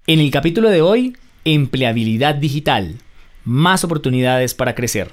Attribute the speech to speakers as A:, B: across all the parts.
A: En el capítulo de hoy, empleabilidad digital, más oportunidades para crecer.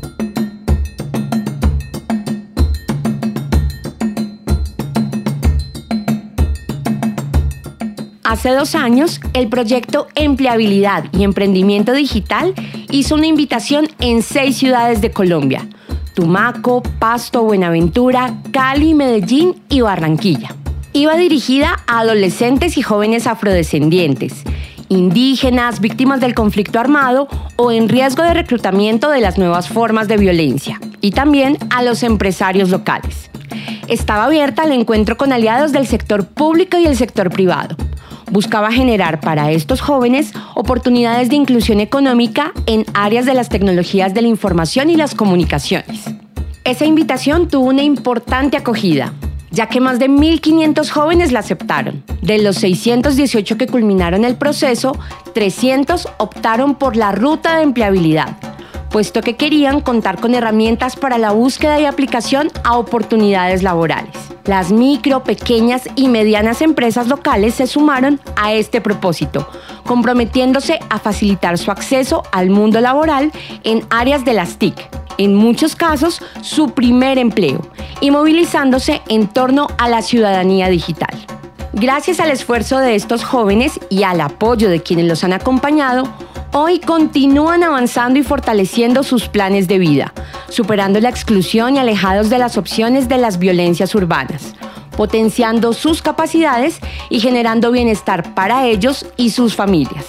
B: Hace 2 años, el proyecto Empleabilidad y Emprendimiento Digital hizo una invitación en 6 ciudades de Colombia: Tumaco, Pasto, Buenaventura, Cali, Medellín y Barranquilla. Iba dirigida a adolescentes y jóvenes afrodescendientes, indígenas, víctimas del conflicto armado o en riesgo de reclutamiento de las nuevas formas de violencia, y también a los empresarios locales. Estaba abierta al encuentro con aliados del sector público y el sector privado. Buscaba generar para estos jóvenes oportunidades de inclusión económica en áreas de las tecnologías de la información y las comunicaciones. Esa invitación tuvo una importante acogida, ya que más de 1.500 jóvenes la aceptaron. De los 618 que culminaron el proceso, 300 optaron por la ruta de empleabilidad, puesto que querían contar con herramientas para la búsqueda y aplicación a oportunidades laborales. Las micro, pequeñas y medianas empresas locales se sumaron a este propósito, comprometiéndose a facilitar su acceso al mundo laboral en áreas de las TIC, en muchos casos su primer empleo, y movilizándose en torno a la ciudadanía digital. Gracias al esfuerzo de estos jóvenes y al apoyo de quienes los han acompañado, hoy continúan avanzando y fortaleciendo sus planes de vida, superando la exclusión y alejados de las opciones de las violencias urbanas, potenciando sus capacidades y generando bienestar para ellos y sus familias.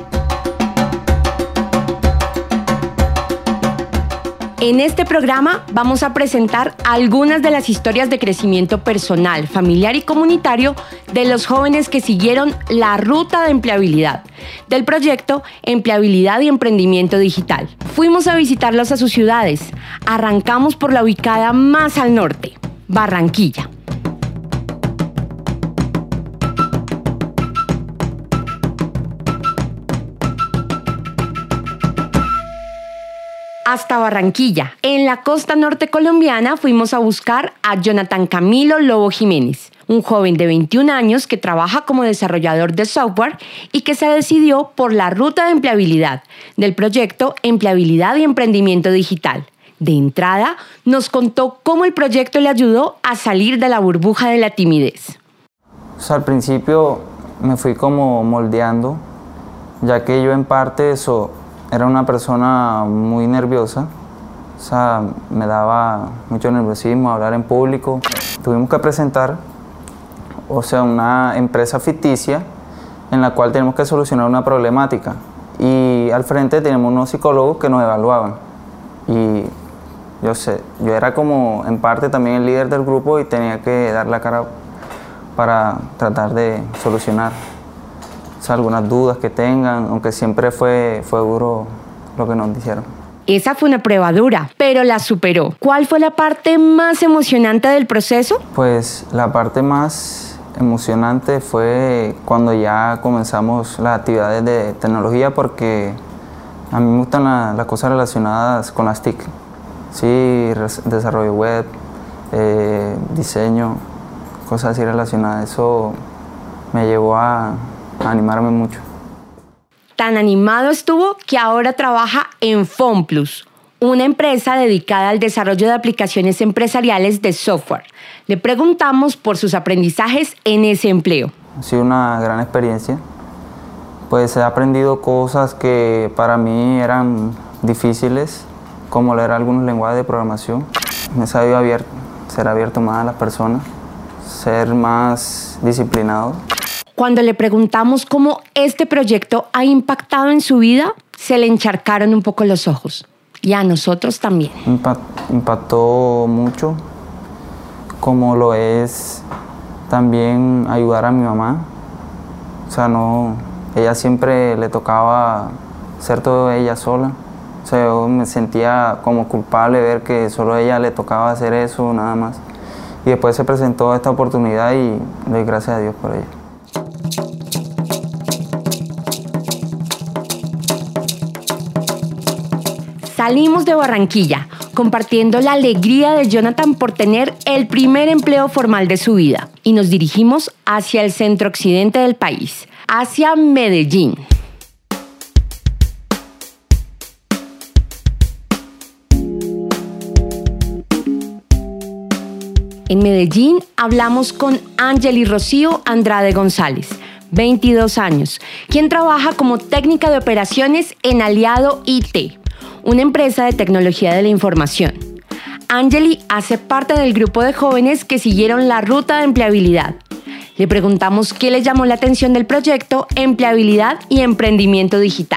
B: En este programa vamos a presentar algunas de las historias de crecimiento personal, familiar y comunitario de los jóvenes que siguieron la ruta de empleabilidad del proyecto Empleabilidad y Emprendimiento Digital. Fuimos a visitarlos a sus ciudades. Arrancamos por la ubicada más al norte, Barranquilla. Hasta Barranquilla. En la costa norte colombiana fuimos a buscar a Jonathan Camilo Lobo Jiménez, un joven de 21 años que trabaja como desarrollador de software y que se decidió por la ruta de empleabilidad del proyecto Empleabilidad y Emprendimiento Digital. De entrada, nos contó cómo el proyecto le ayudó a salir de la burbuja de la timidez.
C: Al principio me fui como moldeando, ya que yo en parte era una persona muy nerviosa, me daba mucho nerviosismo hablar en público. Tuvimos que presentar, una empresa ficticia en la cual tenemos que solucionar una problemática. Y al frente tenemos unos psicólogos que nos evaluaban. Y yo era como en parte también el líder del grupo y tenía que dar la cara para tratar de solucionar algunas dudas que tengan, aunque siempre fue duro lo que nos dijeron.
B: Esa fue una prueba dura, pero la superó. ¿Cuál fue la parte más emocionante del proceso?
C: Pues la parte más emocionante fue cuando ya comenzamos las actividades de tecnología, porque a mí me gustan las cosas relacionadas con las TIC. Sí, desarrollo web, diseño, cosas así relacionadas. Eso me llevó a animarme mucho.
B: Tan animado estuvo que ahora trabaja en FONPlus, una empresa dedicada al desarrollo de aplicaciones empresariales de software. Le preguntamos por sus aprendizajes en ese empleo.
C: Ha sido una gran experiencia. Pues he aprendido cosas que para mí eran difíciles, como leer algunos lenguajes de programación. Me he sabido ser abierto más a las personas, ser más disciplinado.
B: Cuando le preguntamos cómo este proyecto ha impactado en su vida, se le encharcaron un poco los ojos. Y a nosotros también.
C: Impactó mucho, como lo es también ayudar a mi mamá. Ella siempre le tocaba hacer todo ella sola. Yo me sentía como culpable ver que solo a ella le tocaba hacer eso, nada más. Y después se presentó esta oportunidad y doy gracias a Dios por ella.
B: Salimos de Barranquilla, compartiendo la alegría de Jonathan por tener el primer empleo formal de su vida, y nos dirigimos hacia el centro occidente del país, hacia Medellín. En Medellín hablamos con Angeli Rocío Andrade González, 22 años, quien trabaja como técnica de operaciones en Aliado IT, una empresa de tecnología de la información. Angeli hace parte del grupo de jóvenes que siguieron la ruta de empleabilidad. Le preguntamos qué le llamó la atención del proyecto Empleabilidad y Emprendimiento Digital.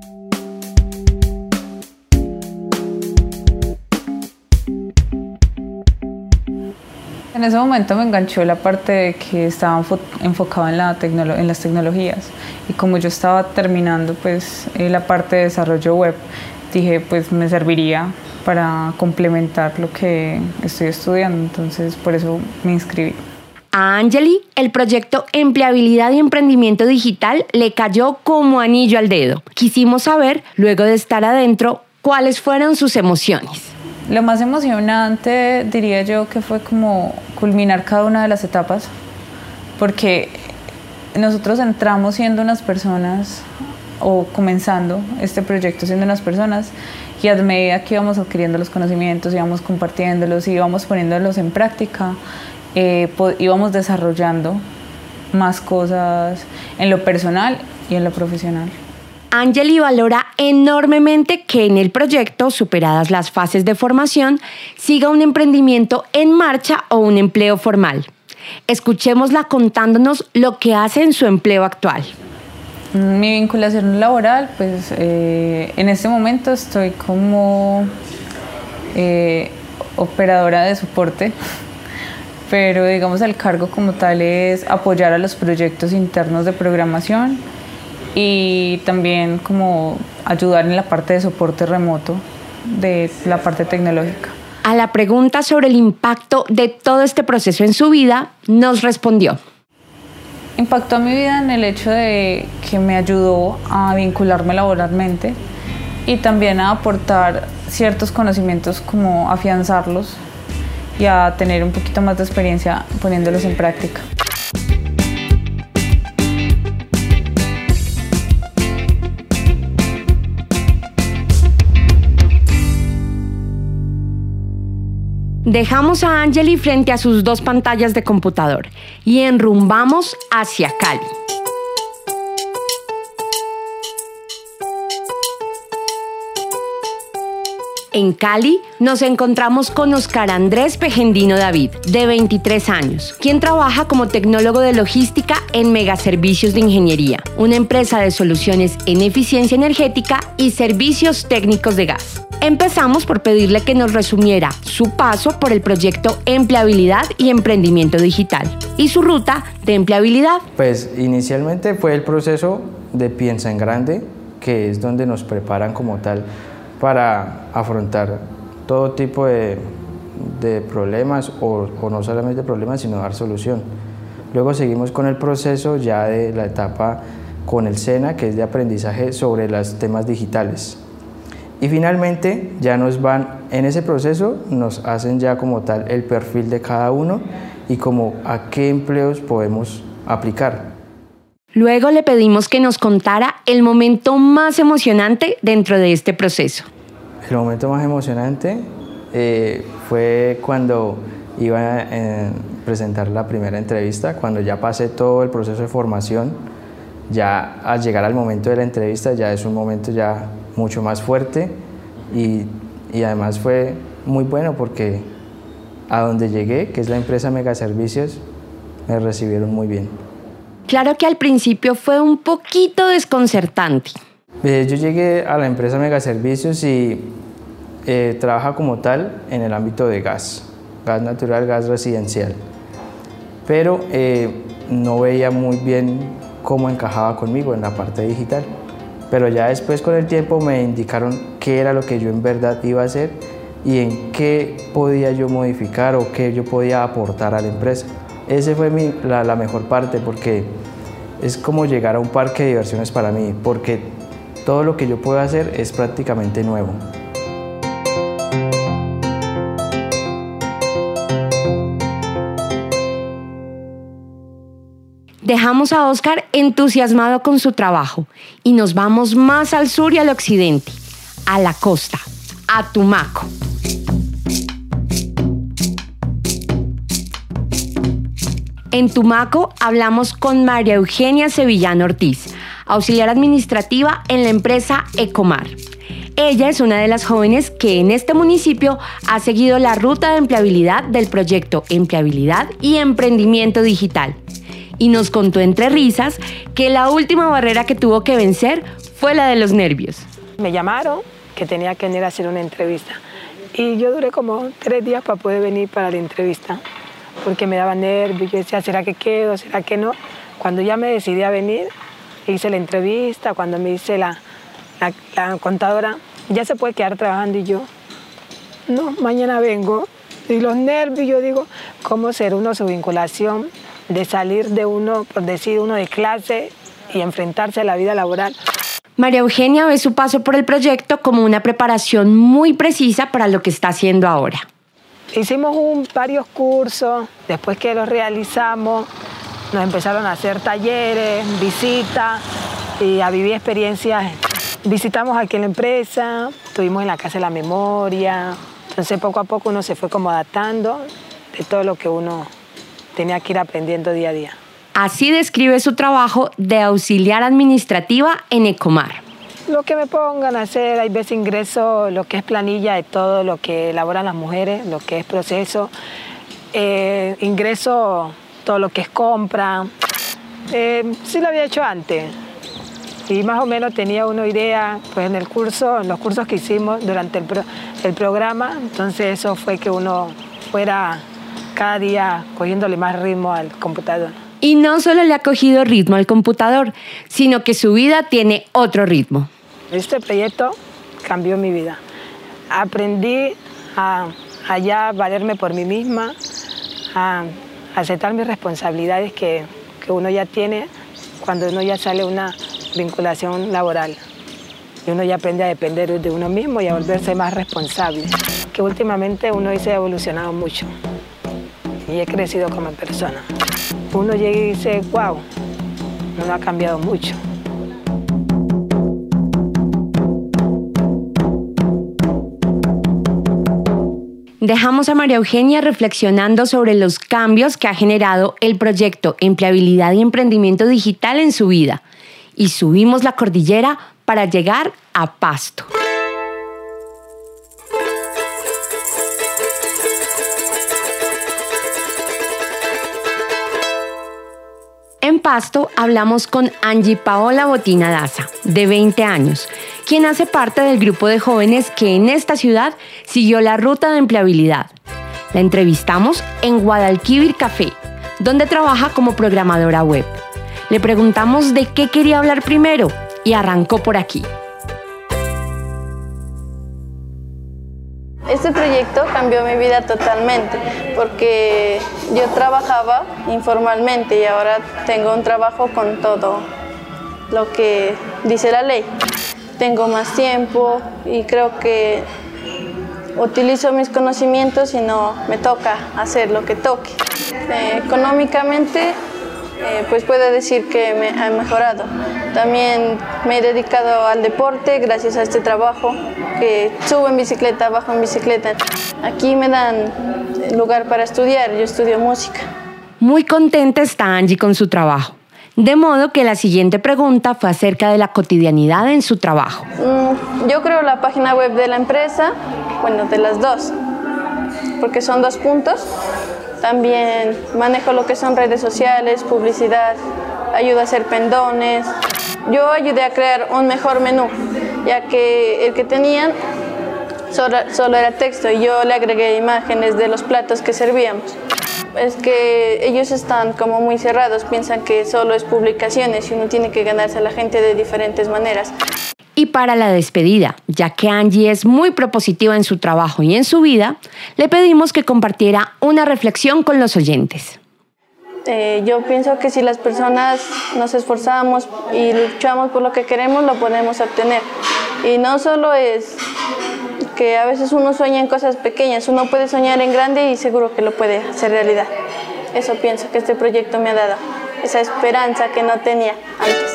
D: En ese momento me enganchó la parte de que estaba enfocado en las tecnologías, y como yo estaba terminando pues la parte de desarrollo web, dije pues me serviría para complementar lo que estoy estudiando, entonces por eso me inscribí.
B: A Angeli, el proyecto Empleabilidad y Emprendimiento Digital le cayó como anillo al dedo. Quisimos saber, luego de estar adentro, cuáles fueron sus emociones.
D: Lo más emocionante diría yo que fue como culminar cada una de las etapas, porque nosotros entramos siendo unas personas, o comenzando este proyecto siendo unas personas, y a medida que íbamos adquiriendo los conocimientos, íbamos compartiéndolos, íbamos poniéndolos en práctica, íbamos desarrollando más cosas en lo personal y en lo profesional.
B: Angeli valora enormemente que en el proyecto, superadas las fases de formación, siga un emprendimiento en marcha o un empleo formal. Escuchémosla contándonos lo que hace en su empleo actual.
D: Mi vinculación laboral, pues en este momento estoy como operadora de soporte, pero digamos el cargo como tal es apoyar a los proyectos internos de programación y también como ayudar en la parte de soporte remoto de la parte tecnológica.
B: A la pregunta sobre el impacto de todo este proceso en su vida, nos respondió.
D: Impactó a mi vida en el hecho de que me ayudó a vincularme laboralmente y también a aportar ciertos conocimientos, como afianzarlos y a tener un poquito más de experiencia poniéndolos en práctica.
B: Dejamos a Angeli frente a sus dos pantallas de computador y enrumbamos hacia Cali. En Cali nos encontramos con Oscar Andrés Pejendino David, de 23 años, quien trabaja como tecnólogo de logística en Megaservicios de Ingeniería, una empresa de soluciones en eficiencia energética y servicios técnicos de gas. Empezamos por pedirle que nos resumiera su paso por el proyecto Empleabilidad y Emprendimiento Digital y su ruta de empleabilidad.
E: Pues inicialmente fue el proceso de Piensa en Grande, que es donde nos preparan como tal para afrontar todo tipo de problemas o no solamente problemas, sino dar solución. Luego seguimos con el proceso ya de la etapa con el SENA, que es de aprendizaje sobre los temas digitales. Y finalmente ya nos van, en ese proceso nos hacen ya como tal el perfil de cada uno y como a qué empleos podemos aplicar.
B: Luego le pedimos que nos contara el momento más emocionante dentro de este proceso.
E: El momento más emocionante fue cuando iba a presentar la primera entrevista, cuando ya pasé todo el proceso de formación. Ya al llegar al momento de la entrevista ya es un momento ya mucho más fuerte y además fue muy bueno porque a donde llegué, que es la empresa Megaservicios, me recibieron muy bien.
B: Claro que al principio fue un poquito desconcertante.
E: Yo llegué a la empresa Megaservicios y trabaja como tal en el ámbito de gas natural, gas residencial, pero no veía muy bien cómo encajaba conmigo en la parte digital. Pero ya después con el tiempo me indicaron qué era lo que yo en verdad iba a hacer y en qué podía yo modificar o qué yo podía aportar a la empresa. Esa fue la mejor parte, porque es como llegar a un parque de diversiones para mí, porque todo lo que yo puedo hacer es prácticamente nuevo.
B: Dejamos a Oscar entusiasmado con su trabajo y nos vamos más al sur y al occidente, a la costa, a Tumaco. En Tumaco hablamos con María Eugenia Sevillano Ortiz, auxiliar administrativa en la empresa Ecomar. Ella es una de las jóvenes que en este municipio ha seguido la ruta de empleabilidad del proyecto Empleabilidad y Emprendimiento Digital. Y nos contó entre risas que la última barrera que tuvo que vencer fue la de los nervios.
F: Me llamaron que tenía que venir a hacer una entrevista y yo duré como 3 días para poder venir para la entrevista porque me daba nervios. Yo decía, ¿será que quedo? ¿Será que no? Cuando ya me decidí a venir, hice la entrevista. Cuando me dice la contadora, ya se puede quedar trabajando, y yo, no, mañana vengo. Y los nervios, yo digo, ¿cómo será uno su vinculación de salir de uno, por decir uno de clase y enfrentarse a la vida laboral?
B: María Eugenia ve su paso por el proyecto como una preparación muy precisa para lo que está haciendo ahora.
F: Hicimos varios cursos, después que los realizamos, nos empezaron a hacer talleres, visitas y a vivir experiencias. Visitamos aquí en la empresa, estuvimos en la Casa de la Memoria, entonces poco a poco uno se fue como adaptando de todo lo que uno tenía que ir aprendiendo día a día.
B: Así describe su trabajo de auxiliar administrativa en Ecomar.
F: Lo que me pongan a hacer, hay veces ingreso lo que es planilla de todo lo que elaboran las mujeres, lo que es proceso, ingreso todo lo que es compra. Sí lo había hecho antes y más o menos tenía una idea pues en los cursos que hicimos durante el programa, entonces eso fue que uno fuera cada día cogiéndole más ritmo al computador.
B: Y no solo le ha cogido ritmo al computador, sino que su vida tiene otro ritmo.
F: Este proyecto cambió mi vida. Aprendí a ya valerme por mí misma, a aceptar mis responsabilidades que uno ya tiene cuando uno ya sale una vinculación laboral. Y uno ya aprende a depender de uno mismo y a volverse más responsable. Que últimamente uno se ha evolucionado mucho y he crecido como persona. Uno llega y dice, wow, uno ha cambiado mucho.
B: Dejamos a María Eugenia reflexionando sobre los cambios que ha generado el proyecto Empleabilidad y Emprendimiento Digital en su vida. Y subimos la cordillera para llegar a Pasto. En Pasto hablamos con Angie Paola Botina Daza, de 20 años, quien hace parte del grupo de jóvenes que en esta ciudad siguió la ruta de empleabilidad. La entrevistamos en Guadalquivir Café, donde trabaja como programadora web. Le preguntamos de qué quería hablar primero y arrancó por aquí.
G: Este proyecto cambió mi vida totalmente porque yo trabajaba informalmente y ahora tengo un trabajo con todo lo que dice la ley. Tengo más tiempo y creo que utilizo mis conocimientos y no me toca hacer lo que toque. Económicamente, pues puedo decir que me ha mejorado. También me he dedicado al deporte gracias a este trabajo, que subo en bicicleta, bajo en bicicleta. Aquí me dan lugar para estudiar, yo estudio música.
B: Muy contenta está Angie con su trabajo. De modo que la siguiente pregunta fue acerca de la cotidianidad en su trabajo.
G: Yo creo la página web de la empresa, bueno, de las dos, porque son 2 puntos. También manejo lo que son redes sociales, publicidad, ayudo a hacer pendones. Yo ayudé a crear un mejor menú, ya que el que tenían solo era texto y yo le agregué imágenes de los platos que servíamos. Es que ellos están como muy cerrados, piensan que solo es publicaciones y uno tiene que ganarse a la gente de diferentes maneras.
B: Y para la despedida, ya que Angie es muy propositiva en su trabajo y en su vida, le pedimos que compartiera una reflexión con los oyentes.
G: Yo pienso que si las personas nos esforzamos y luchamos por lo que queremos, lo podemos obtener. Y no solo es que a veces uno sueña en cosas pequeñas, uno puede soñar en grande y seguro que lo puede hacer realidad. Eso pienso que este proyecto me ha dado. esa esperanza que no tenía antes.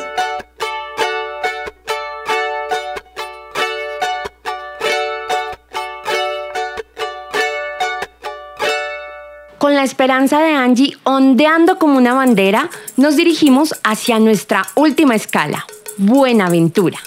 B: Con la esperanza de Angie ondeando como una bandera, nos dirigimos hacia nuestra última escala, Buenaventura.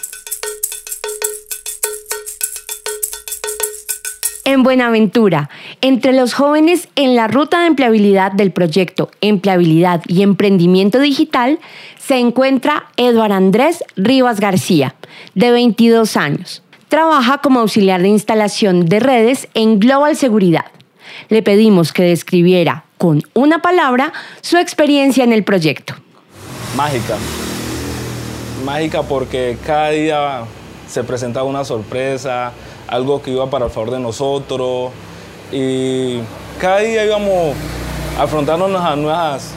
B: En Buenaventura, entre los jóvenes en la ruta de empleabilidad del proyecto Empleabilidad y Emprendimiento Digital, se encuentra Eduard Andrés Rivas García, de 22 años. Trabaja como auxiliar de instalación de redes en Global Seguridad. Le pedimos que describiera con una palabra su experiencia en el proyecto.
H: Mágica. Mágica porque cada día se presentaba una sorpresa, algo que iba para el favor de nosotros, y cada día íbamos afrontándonos a nuevas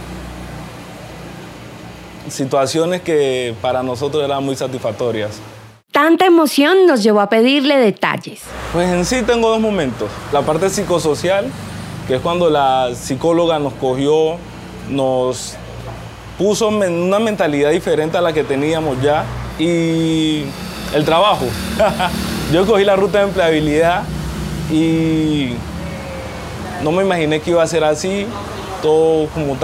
H: situaciones que para nosotros eran muy satisfactorias.
B: Tanta emoción nos llevó a pedirle detalles.
H: Pues en sí tengo dos momentos. La parte psicosocial, que es cuando la psicóloga nos cogió, nos puso en una mentalidad diferente a la que teníamos ya, y el trabajo. Yo cogí la ruta de empleabilidad y no me imaginé que iba a ser así, todo como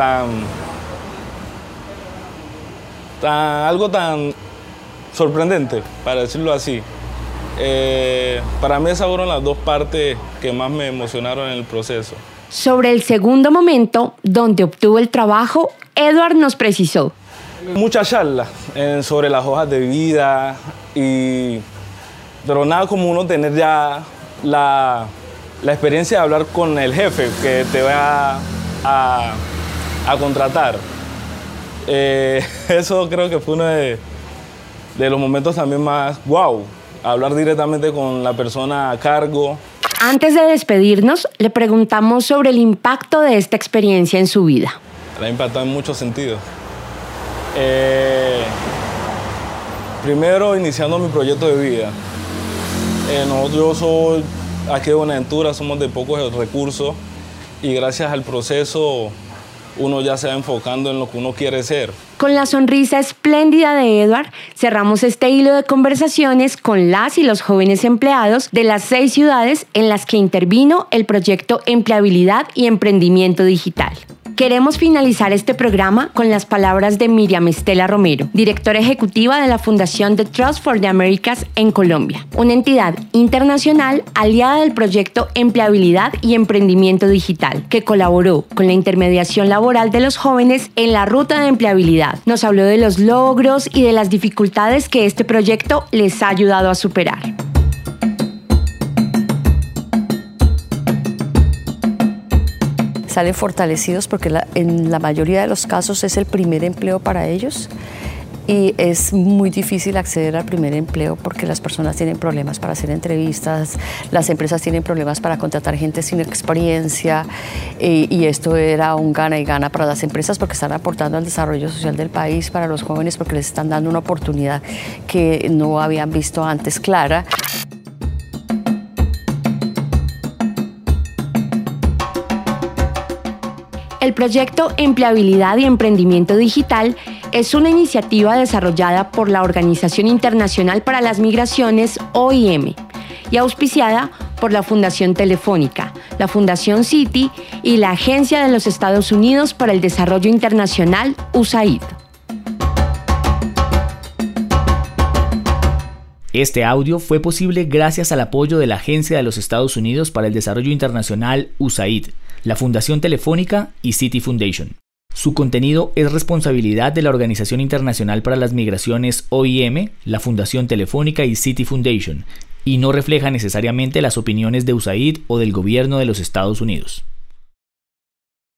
H: algo tan sorprendente, para decirlo así. Para mí esas fueron las dos partes que más me emocionaron en el proceso.
B: Sobre el segundo momento, donde obtuvo el trabajo, Eduard nos precisó.
H: Muchas charlas sobre las hojas de vida, pero nada como uno tener ya la experiencia de hablar con el jefe que te va a contratar. Eso creo que fue uno de los momentos también más wow, hablar directamente con la persona a cargo.
B: Antes de despedirnos, le preguntamos sobre el impacto de esta experiencia en su vida.
H: La ha impactado en muchos sentidos. Primero, iniciando mi proyecto de vida. Yo soy aquí de Buenaventura, somos de pocos recursos, y gracias al proceso uno ya se va enfocando en lo que uno quiere ser.
B: Con la sonrisa espléndida de Eduard, cerramos este hilo de conversaciones con las y los jóvenes empleados de las 6 ciudades en las que intervino el proyecto Empleabilidad y Emprendimiento Digital. Queremos finalizar este programa con las palabras de Miriam Estela Romero, directora ejecutiva de la Fundación The Trust for the Americas en Colombia, una entidad internacional aliada del proyecto Empleabilidad y Emprendimiento Digital, que colaboró con la intermediación laboral de los jóvenes en la ruta de empleabilidad. Nos habló de los logros y de las dificultades que este proyecto les ha ayudado a superar.
I: Salen fortalecidos porque en la mayoría de los casos es el primer empleo para ellos, y es muy difícil acceder al primer empleo porque las personas tienen problemas para hacer entrevistas, las empresas tienen problemas para contratar gente sin experiencia, y esto era un gana y gana para las empresas porque están aportando al desarrollo social del país, para los jóvenes porque les están dando una oportunidad que no habían visto antes clara.
B: El proyecto Empleabilidad y Emprendimiento Digital es una iniciativa desarrollada por la Organización Internacional para las Migraciones, OIM, y auspiciada por la Fundación Telefónica, la Fundación Citi y la Agencia de los Estados Unidos para el Desarrollo Internacional, USAID.
A: Este audio fue posible gracias al apoyo de la Agencia de los Estados Unidos para el Desarrollo Internacional, USAID, la Fundación Telefónica y Citi Foundation. Su contenido es responsabilidad de la Organización Internacional para las Migraciones, OIM, la Fundación Telefónica y Citi Foundation, y no refleja necesariamente las opiniones de USAID o del Gobierno de los Estados Unidos.